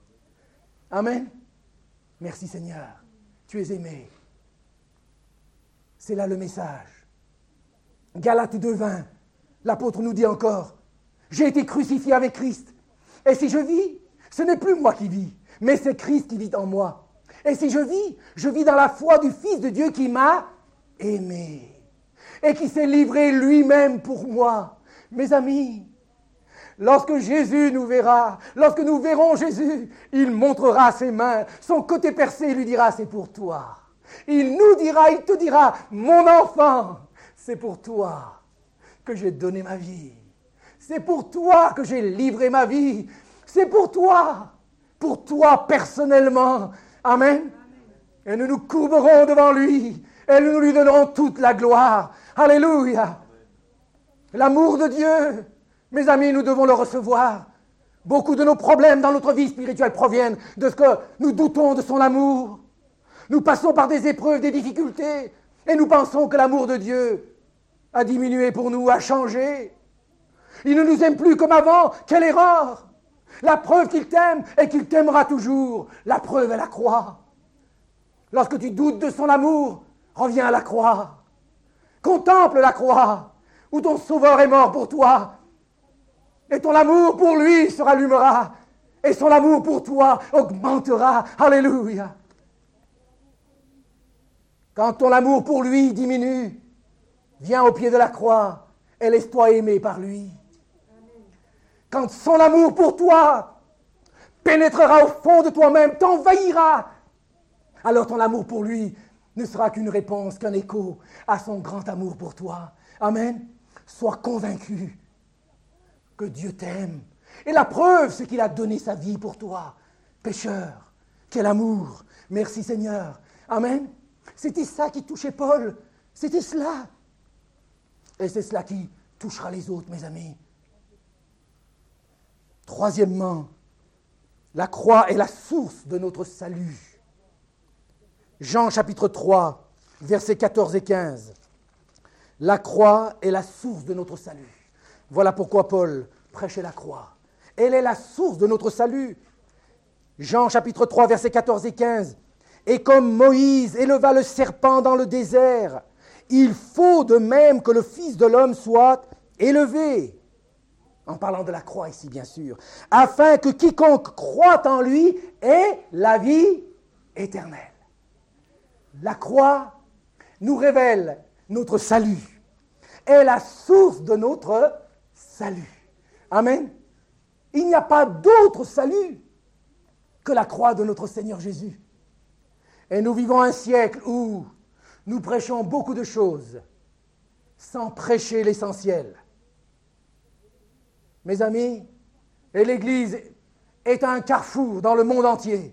Amen. Merci Seigneur, tu es aimé. C'est là le message. Galates 2:20, l'apôtre nous dit encore, j'ai été crucifié avec Christ. Et si je vis, ce n'est plus moi qui vis, mais c'est Christ qui vit en moi. Et si je vis dans la foi du Fils de Dieu qui m'a aimé et qui s'est livré lui-même pour moi. Mes amis, lorsque Jésus nous verra, lorsque nous verrons Jésus, il montrera ses mains, son côté percé, il lui dira, c'est pour toi. Il nous dira, il te dira, mon enfant, c'est pour toi que j'ai donné ma vie. C'est pour toi que j'ai livré ma vie. C'est pour toi personnellement. Amen. Et nous nous courberons devant lui et nous lui donnerons toute la gloire. Alléluia. L'amour de Dieu, mes amis, nous devons le recevoir. Beaucoup de nos problèmes dans notre vie spirituelle proviennent de ce que nous doutons de son amour. Nous passons par des épreuves, des difficultés, et nous pensons que l'amour de Dieu a diminué pour nous, a changé. Il ne nous aime plus comme avant. Quelle erreur! La preuve qu'il t'aime et qu'il t'aimera toujours. La preuve est la croix. Lorsque tu doutes de son amour, reviens à la croix. Contemple la croix où ton Sauveur est mort pour toi. Et ton amour pour lui se rallumera. Et son amour pour toi augmentera. Alléluia. Quand ton amour pour lui diminue, viens au pied de la croix et laisse-toi aimer par lui. Quand son amour pour toi pénétrera au fond de toi-même, t'envahira, alors ton amour pour lui ne sera qu'une réponse, qu'un écho à son grand amour pour toi. Amen. Sois convaincu que Dieu t'aime. Et la preuve, c'est qu'il a donné sa vie pour toi. Pécheur, quel amour. Merci Seigneur. Amen. C'était ça qui touchait Paul. C'était cela. Et c'est cela qui touchera les autres, mes amis. Troisièmement, la croix est la source de notre salut. Jean chapitre 3, versets 14 et 15. La croix est la source de notre salut. Voilà pourquoi Paul prêchait la croix. Elle est la source de notre salut. Jean chapitre 3, versets 14 et 15. Et comme Moïse éleva le serpent dans le désert, il faut de même que le Fils de l'homme soit élevé. En parlant de la croix ici, bien sûr, afin que quiconque croit en lui ait la vie éternelle. La croix nous révèle notre salut, est la source de notre salut. Amen. Il n'y a pas d'autre salut que la croix de notre Seigneur Jésus. Et nous vivons un siècle où nous prêchons beaucoup de choses sans prêcher l'essentiel. Mes amis, et l'Église est un carrefour dans le monde entier.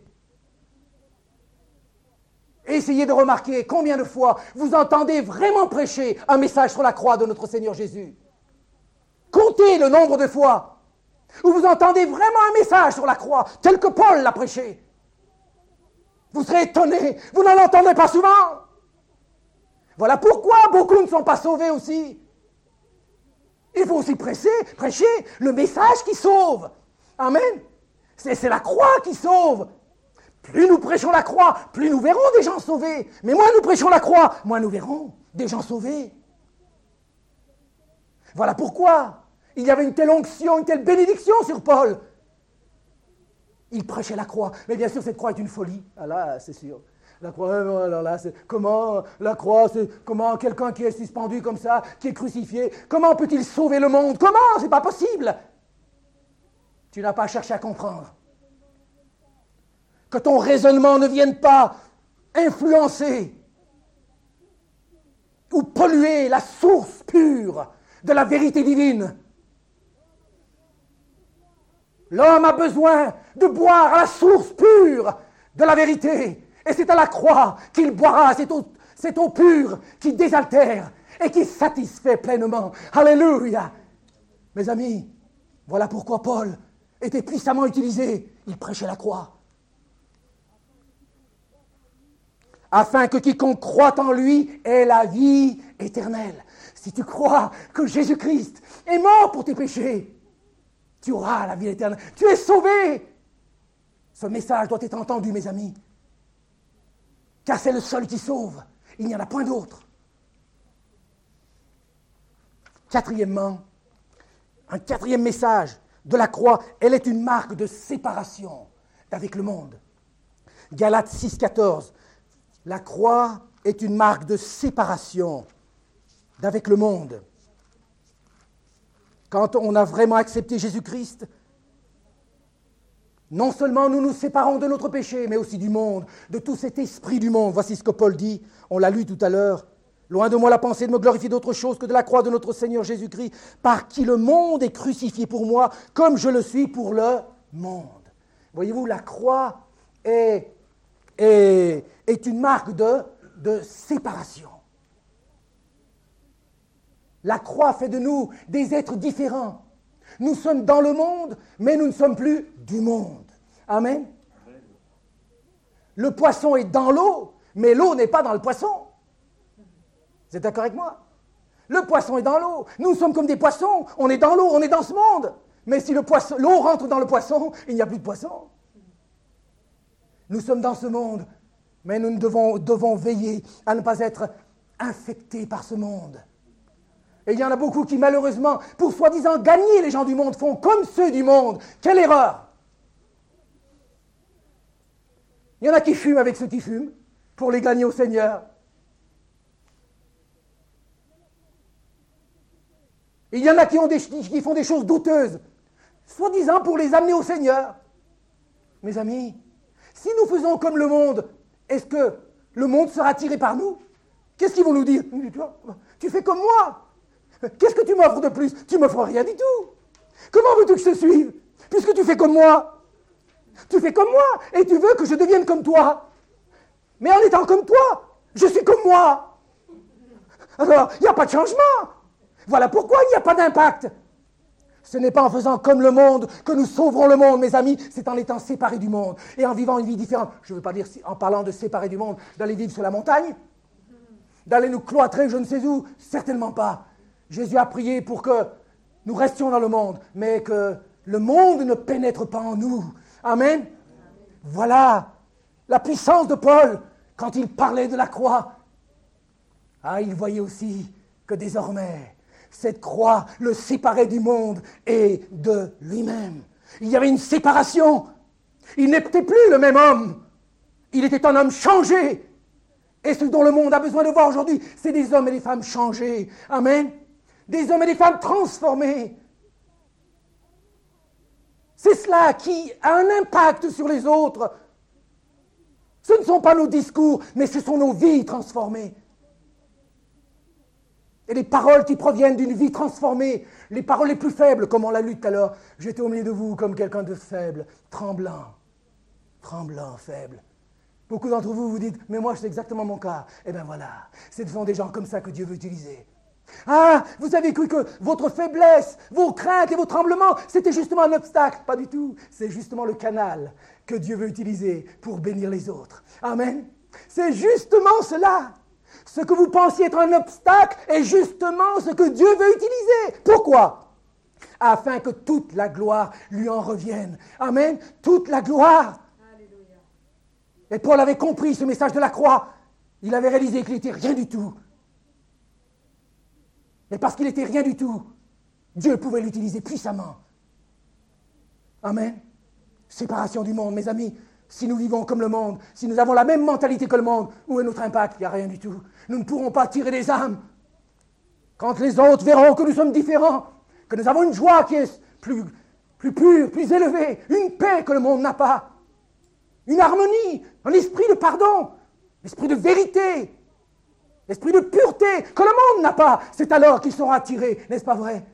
Essayez de remarquer combien de fois vous entendez vraiment prêcher un message sur la croix de notre Seigneur Jésus. Comptez le nombre de fois où vous entendez vraiment un message sur la croix, tel que Paul l'a prêché. Vous serez étonnés, vous n'en entendrez pas souvent. Voilà pourquoi beaucoup ne sont pas sauvés aussi. Il faut aussi prêcher le message qui sauve. Amen. C'est la croix qui sauve. Plus nous prêchons la croix, plus nous verrons des gens sauvés. Mais moins nous prêchons la croix, moins nous verrons des gens sauvés. Voilà pourquoi il y avait une telle onction, une telle bénédiction sur Paul. Il prêchait la croix. Mais bien sûr, cette croix est une folie. Ah là, c'est sûr. La croix, alors là, comment la croix, comment quelqu'un qui est suspendu comme ça, qui est crucifié, comment peut-il sauver le monde? Comment? C'est pas possible. Tu n'as pas à chercher à comprendre. Que ton raisonnement ne vienne pas influencer ou polluer la source pure de la vérité divine. L'homme a besoin de boire à la source pure de la vérité. Et c'est à la croix qu'il boira cette eau pure qui désaltère et qui satisfait pleinement. Alléluia! Mes amis, voilà pourquoi Paul était puissamment utilisé. Il prêchait la croix. Afin que quiconque croit en lui ait la vie éternelle. Si tu crois que Jésus-Christ est mort pour tes péchés, tu auras la vie éternelle. Tu es sauvé. Ce message doit être entendu, mes amis. Car c'est le seul qui sauve. Il n'y en a point d'autre. Quatrièmement, un quatrième message de la croix, elle est une marque de séparation avec le monde. Galates 6,14. La croix est une marque de séparation d'avec le monde. Quand on a vraiment accepté Jésus-Christ, non seulement nous nous séparons de notre péché, mais aussi du monde, de tout cet esprit du monde. Voici ce que Paul dit, on l'a lu tout à l'heure. Loin de moi la pensée de me glorifier d'autre chose que de la croix de notre Seigneur Jésus-Christ, par qui le monde est crucifié pour moi, comme je le suis pour le monde. Voyez-vous, la croix est une marque de séparation. La croix fait de nous des êtres différents. Nous sommes dans le monde, mais nous ne sommes plus du monde. Amen. Le poisson est dans l'eau, mais l'eau n'est pas dans le poisson. Vous êtes d'accord avec moi? Le poisson est dans l'eau. Nous sommes comme des poissons. On est dans l'eau, on est dans ce monde. Mais si l'eau rentre dans le poisson, il n'y a plus de poisson. Nous sommes dans ce monde, mais nous devons veiller à ne pas être infectés par ce monde. Et il y en a beaucoup qui, malheureusement, pour soi-disant gagner les gens du monde, font comme ceux du monde. Quelle erreur! Il y en a qui fument avec ceux qui fument, pour les gagner au Seigneur. Il y en a qui font des choses douteuses, soi-disant pour les amener au Seigneur. Mes amis, si nous faisons comme le monde, est-ce que le monde sera attiré par nous? Qu'est-ce qu'ils vont nous dire? Tu fais comme moi. Qu'est-ce que tu m'offres de plus? Tu ne m'offres rien du tout. Comment veux-tu que je te suive? Puisque tu fais comme moi. Tu fais comme moi et tu veux que je devienne comme toi. Mais en étant comme toi, je suis comme moi. Alors, il n'y a pas de changement. Voilà pourquoi il n'y a pas d'impact. Ce n'est pas en faisant comme le monde que nous sauverons le monde, mes amis. C'est en étant séparés du monde et en vivant une vie différente. Je ne veux pas dire, en parlant de séparer du monde, d'aller vivre sur la montagne, d'aller nous cloîtrer je ne sais où. Certainement pas. Jésus a prié pour que nous restions dans le monde, mais que le monde ne pénètre pas en nous. Amen. Voilà la puissance de Paul quand il parlait de la croix. Ah, il voyait aussi que désormais, cette croix le séparait du monde et de lui-même. Il y avait une séparation. Il n'était plus le même homme. Il était un homme changé. Et ce dont le monde a besoin de voir aujourd'hui, c'est des hommes et des femmes changés. Amen. Des hommes et des femmes transformés. C'est cela qui a un impact sur les autres. Ce ne sont pas nos discours, mais ce sont nos vies transformées. Et les paroles qui proviennent d'une vie transformée, les paroles les plus faibles, comme on l'a lu tout à l'heure, j'étais au milieu de vous comme quelqu'un de faible, tremblant, faible. Beaucoup d'entre vous vous dites, mais moi c'est exactement mon cas. Eh bien voilà, ce sont des gens comme ça que Dieu veut utiliser. Ah, vous avez cru que votre faiblesse, vos craintes et vos tremblements, c'était justement un obstacle. Pas du tout. C'est justement le canal que Dieu veut utiliser pour bénir les autres. Amen. C'est justement cela. Ce que vous pensiez être un obstacle est justement ce que Dieu veut utiliser. Pourquoi? Afin que toute la gloire lui en revienne. Amen. Toute la gloire. Alléluia. Et Paul avait compris ce message de la croix. Il avait réalisé qu'il n'était rien du tout. Mais parce qu'il n'était rien du tout, Dieu pouvait l'utiliser puissamment. Amen. Séparation du monde, mes amis. Si nous vivons comme le monde, si nous avons la même mentalité que le monde, où est notre impact? Il n'y a rien du tout. Nous ne pourrons pas tirer des âmes. Quand les autres verront que nous sommes différents, que nous avons une joie qui est plus plus pur, plus élevé, une paix que le monde n'a pas, une harmonie, un esprit de pardon, l'esprit de vérité, l'esprit de pureté que le monde n'a pas. C'est alors qu'ils seront attirés, n'est-ce pas vrai?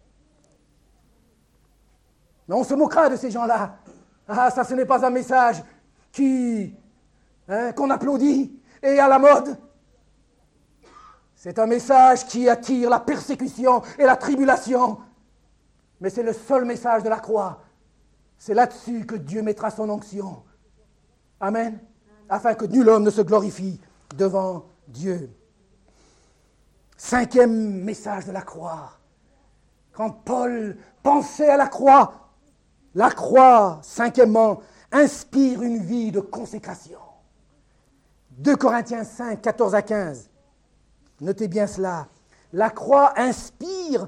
Mais on se moquera de ces gens-là. Ah, ça, ce n'est pas un message qu'on applaudit et à la mode. C'est un message qui attire la persécution et la tribulation. Mais c'est le seul message de la croix. C'est là-dessus que Dieu mettra son onction. Amen. Afin que nul homme ne se glorifie devant Dieu. 5e message de la croix. Quand Paul pensait à la croix, 5e, inspire une vie de consécration. 2 Corinthiens 5, 14 à 15. Notez bien cela. La croix inspire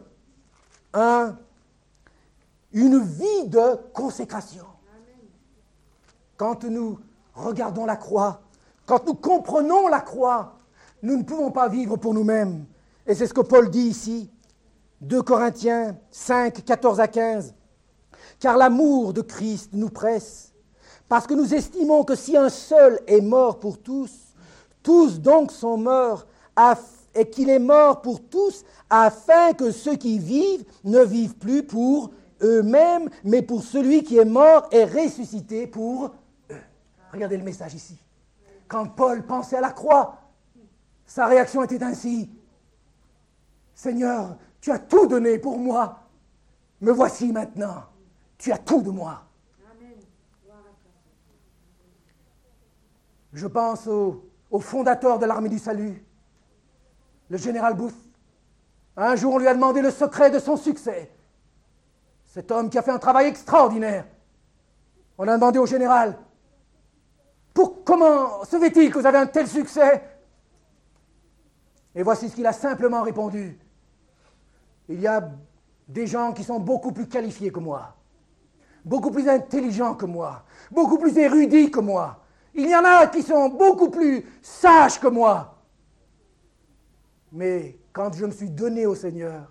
une vie de consécration. Quand nous regardons la croix, quand nous comprenons la croix, nous ne pouvons pas vivre pour nous-mêmes. Et c'est ce que Paul dit ici. 2 Corinthiens 5, 14 à 15. Car l'amour de Christ nous presse, parce que nous estimons que si un seul est mort pour tous, tous donc sont morts, et qu'il est mort pour tous, afin que ceux qui vivent ne vivent plus pour eux-mêmes, mais pour celui qui est mort et ressuscité pour eux. Regardez le message ici. Quand Paul pensait à la croix, sa réaction était ainsi. Seigneur, tu as tout donné pour moi. Me voici maintenant. Tu as tout de moi. Je pense au fondateur de l'armée du salut, le général Booth. Un jour, on lui a demandé le secret de son succès. Cet homme qui a fait un travail extraordinaire. On a demandé au général, comment se fait-il que vous avez un tel succès? Et voici ce qu'il a simplement répondu. Il y a des gens qui sont beaucoup plus qualifiés que moi, beaucoup plus intelligents que moi, beaucoup plus érudits que moi. Il y en a qui sont beaucoup plus sages que moi. Mais quand je me suis donné au Seigneur,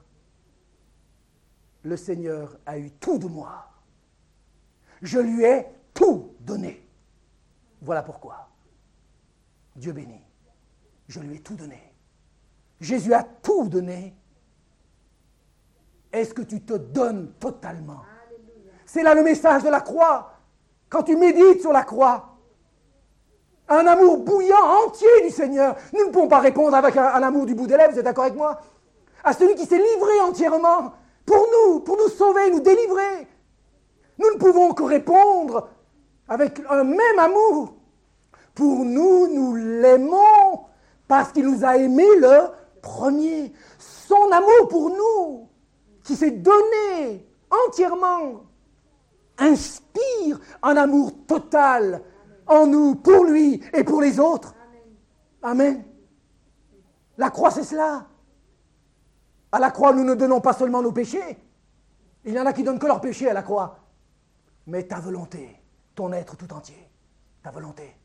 le Seigneur a eu tout de moi. Je lui ai tout donné. Voilà pourquoi. Dieu béni. Je lui ai tout donné. Jésus a tout donné. Est-ce que tu te donnes totalement? C'est là le message de la croix. Quand tu médites sur la croix, un amour bouillant, entier du Seigneur. Nous ne pouvons pas répondre avec un amour du bout des lèvres, vous êtes d'accord avec moi? À celui qui s'est livré entièrement pour nous sauver, nous délivrer. Nous ne pouvons que répondre avec un même amour. Pour nous, nous l'aimons parce qu'il nous a aimés le premier. Son amour pour nous, qui s'est donné entièrement, inspire un amour total en nous, pour lui et pour les autres. Amen. La croix, c'est cela. À la croix, nous ne donnons pas seulement nos péchés. Il y en a qui donnent que leurs péchés à la croix. Mais ta volonté, ton être tout entier, ta volonté.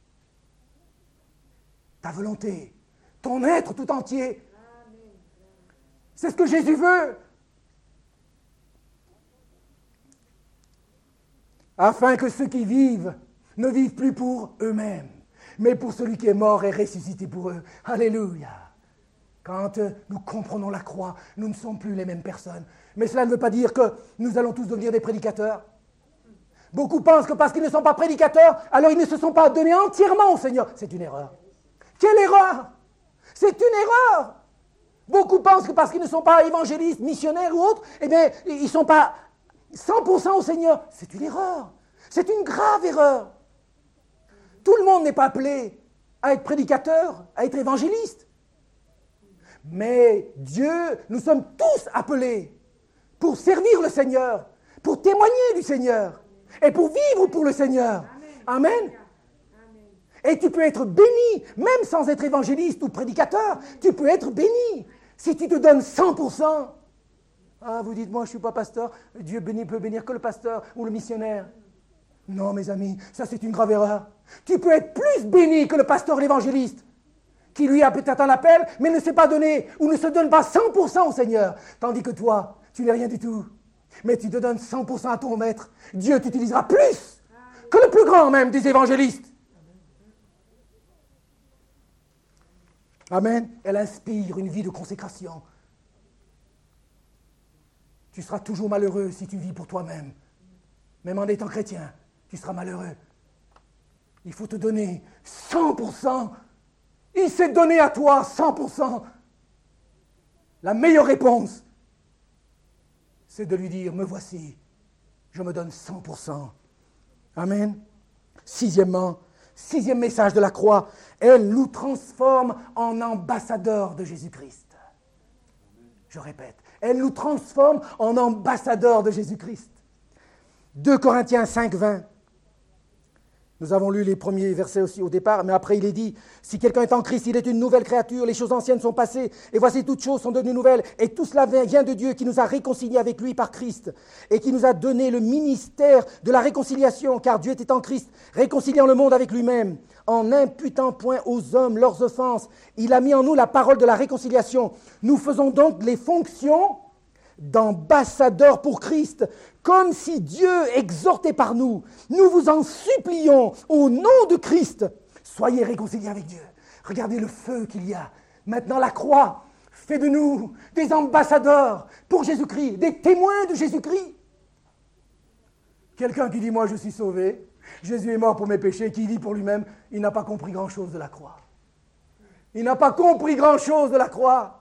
Ta volonté, ton être tout entier. C'est ce que Jésus veut. Afin que ceux qui vivent ne vivent plus pour eux-mêmes, mais pour celui qui est mort et ressuscité pour eux. Alléluia. Quand nous comprenons la croix, nous ne sommes plus les mêmes personnes. Mais cela ne veut pas dire que nous allons tous devenir des prédicateurs. Beaucoup pensent que parce qu'ils ne sont pas prédicateurs, alors ils ne se sont pas donnés entièrement au Seigneur. C'est une erreur. Quelle erreur? C'est une erreur. Beaucoup pensent que parce qu'ils ne sont pas évangélistes, missionnaires ou autres, eh bien, ils ne sont pas 100% au Seigneur. C'est une erreur. C'est une grave erreur. Tout le monde n'est pas appelé à être prédicateur, à être évangéliste. Mais Dieu, nous sommes tous appelés pour servir le Seigneur, pour témoigner du Seigneur et pour vivre pour le Seigneur. Amen. Amen. Et tu peux être béni, même sans être évangéliste ou prédicateur, tu peux être béni si tu te donnes 100%. Ah, vous dites, moi je ne suis pas pasteur, Dieu peut bénir que le pasteur ou le missionnaire. Non, mes amis, ça c'est une grave erreur. Tu peux être plus béni que le pasteur ou l'évangéliste, qui lui a peut-être un appel, mais ne s'est pas donné, ou ne se donne pas 100% au Seigneur, tandis que toi, tu n'es rien du tout. mais tu te donnes 100% à ton maître, Dieu t'utilisera plus que le plus grand même des évangélistes. Amen. Elle inspire une vie de consécration. Tu seras toujours malheureux si tu vis pour toi-même. Même en étant chrétien, tu seras malheureux. Il faut te donner 100%. Il s'est donné à toi 100%. La meilleure réponse, c'est de lui dire, me voici, je me donne 100%. Amen. Sixième message de la croix, elle nous transforme en ambassadeurs de Jésus-Christ. Je répète, elle nous transforme en ambassadeurs de Jésus-Christ. 2 Corinthiens 5, 20. Nous avons lu les premiers versets aussi au départ, mais après il est dit, si quelqu'un est en Christ, il est une nouvelle créature, les choses anciennes sont passées, et voici toutes choses sont devenues nouvelles, et tout cela vient de Dieu qui nous a réconciliés avec lui par Christ, et qui nous a donné le ministère de la réconciliation, car Dieu était en Christ, réconciliant le monde avec lui-même, en n'imputant point aux hommes leurs offenses. Il a mis en nous la parole de la réconciliation. Nous faisons donc les fonctions d'ambassadeurs pour Christ, comme si Dieu exhortait par nous. Nous vous en supplions au nom de Christ, soyez réconciliés avec Dieu. Regardez le feu qu'il y a. Maintenant la croix fait de nous des ambassadeurs pour Jésus-Christ, des témoins de Jésus-Christ. Quelqu'un qui dit moi je suis sauvé, Jésus est mort pour mes péchés, qui vit pour lui-même, il n'a pas compris grand-chose de la croix. Il n'a pas compris grand-chose de la croix.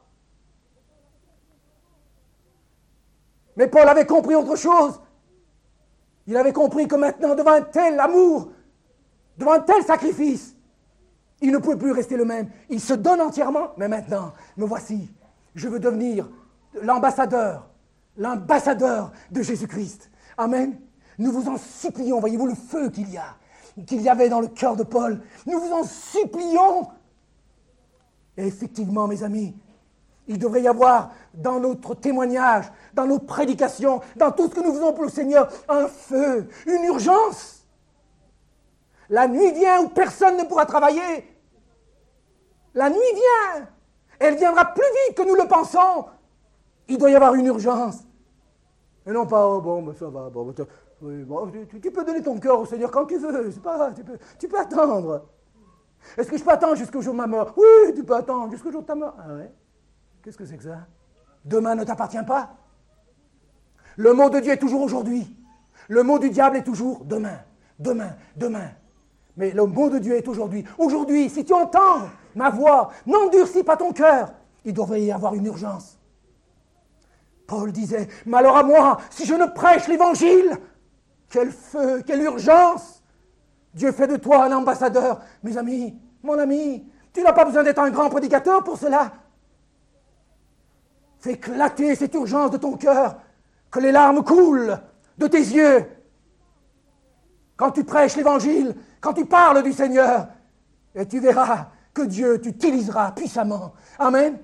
Mais Paul avait compris autre chose. Il avait compris que maintenant, devant un tel amour, devant un tel sacrifice, il ne pouvait plus rester le même. Il se donne entièrement, mais maintenant, me voici. Je veux devenir l'ambassadeur de Jésus-Christ. Amen. Nous vous en supplions, voyez-vous le feu qu'il y avait dans le cœur de Paul. Nous vous en supplions. Et effectivement, mes amis, il devrait y avoir dans notre témoignage, dans nos prédications, dans tout ce que nous faisons pour le Seigneur, un feu, une urgence. La nuit vient où personne ne pourra travailler. La nuit vient. Elle viendra plus vite que nous le pensons. Il doit y avoir une urgence. Et non pas, oh bon, ça va, bon, tu peux donner ton cœur au Seigneur quand tu veux, c'est pas grave, tu peux attendre. Est-ce que je peux attendre jusqu'au jour de ma mort? Oui, tu peux attendre jusqu'au jour de ta mort. Ah ouais? Qu'est-ce que c'est que ça? Demain ne t'appartient pas. Le mot de Dieu est toujours aujourd'hui. Le mot du diable est toujours demain, demain, demain. Mais le mot de Dieu est aujourd'hui. Aujourd'hui, si tu entends ma voix, n'endurcis pas ton cœur. Il devrait y avoir une urgence. Paul disait, malheur à moi, si je ne prêche l'évangile. Quel feu, quelle urgence. Dieu fait de toi un ambassadeur. Mes amis, mon ami, tu n'as pas besoin d'être un grand prédicateur pour cela. Fais éclater cette urgence de ton cœur, que les larmes coulent de tes yeux. Quand tu prêches l'évangile, quand tu parles du Seigneur, et tu verras que Dieu t'utilisera puissamment. Amen.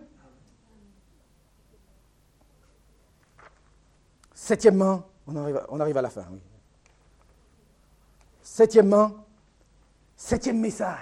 Septièmement, on arrive à la fin, oui. Septième message.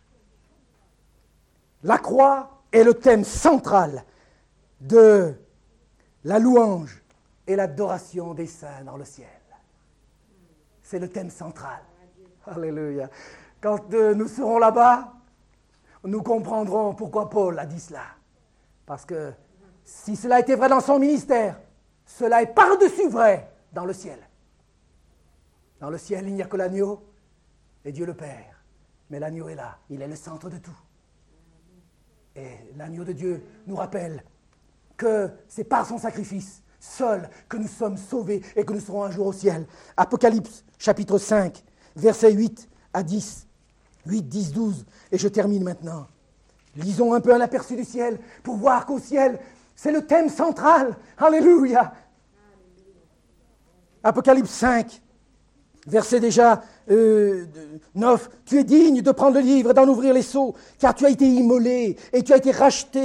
La croix est le thème central de la louange et l'adoration des saints dans le ciel. C'est le thème central. Alléluia. Quand nous serons là-bas, nous comprendrons pourquoi Paul a dit cela. Parce que si cela était vrai dans son ministère, cela est par-dessus vrai dans le ciel. Dans le ciel, il n'y a que l'agneau et Dieu le Père. Mais l'agneau est là, il est le centre de tout. Et l'agneau de Dieu nous rappelle que c'est par son sacrifice seul que nous sommes sauvés et que nous serons un jour au ciel. Apocalypse, chapitre 5, versets 8 à 10. 8, 10, 12. Et je termine maintenant. Lisons un peu un aperçu du ciel pour voir qu'au ciel, c'est le thème central. Alléluia. Apocalypse 5, verset déjà 9. Tu es digne de prendre le livre et d'en ouvrir les sceaux, car tu as été immolé et tu as été racheté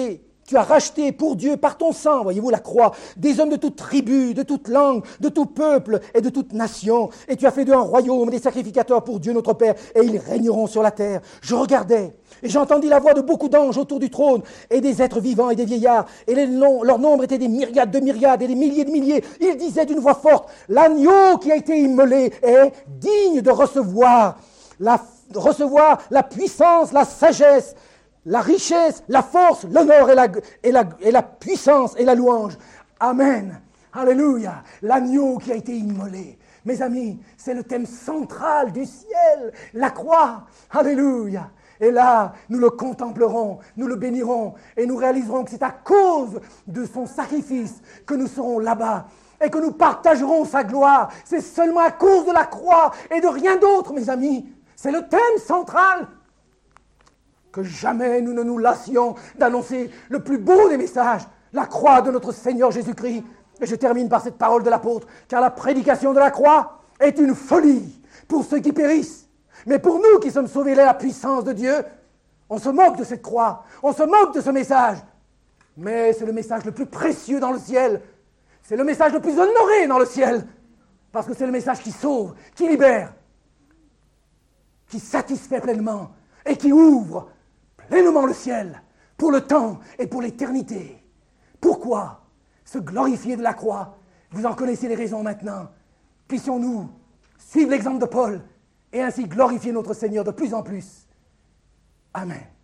Tu as racheté pour Dieu par ton sang, voyez-vous, la croix, des hommes de toute tribu, de toute langue, de tout peuple et de toute nation. Et tu as fait d'eux un royaume, des sacrificateurs pour Dieu notre Père, et ils régneront sur la terre. Je regardais, et j'entendis la voix de beaucoup d'anges autour du trône, et des êtres vivants et des vieillards, et leur nombre était des myriades de myriades et des milliers de milliers. Ils disaient d'une voix forte, l'agneau qui a été immolé est digne de recevoir la puissance, la sagesse, la richesse, la force, l'honneur et la puissance et la louange. Amen. Alléluia. L'agneau qui a été immolé. Mes amis, c'est le thème central du ciel, la croix. Alléluia. Et là, nous le contemplerons, nous le bénirons et nous réaliserons que c'est à cause de son sacrifice que nous serons là-bas et que nous partagerons sa gloire. C'est seulement à cause de la croix et de rien d'autre, mes amis. C'est le thème central. Que jamais nous ne nous lassions d'annoncer le plus beau des messages, la croix de notre Seigneur Jésus-Christ. Et je termine par cette parole de l'apôtre, car la prédication de la croix est une folie pour ceux qui périssent. Mais pour nous qui sommes sauvés de la puissance de Dieu, on se moque de cette croix, on se moque de ce message. Mais c'est le message le plus précieux dans le ciel, c'est le message le plus honoré dans le ciel, parce que c'est le message qui sauve, qui libère, qui satisfait pleinement et qui ouvre pleinement le ciel, pour le temps et pour l'éternité. Pourquoi se glorifier de la croix? Vous en connaissez les raisons maintenant. Puissions-nous suivre l'exemple de Paul et ainsi glorifier notre Seigneur de plus en plus. Amen.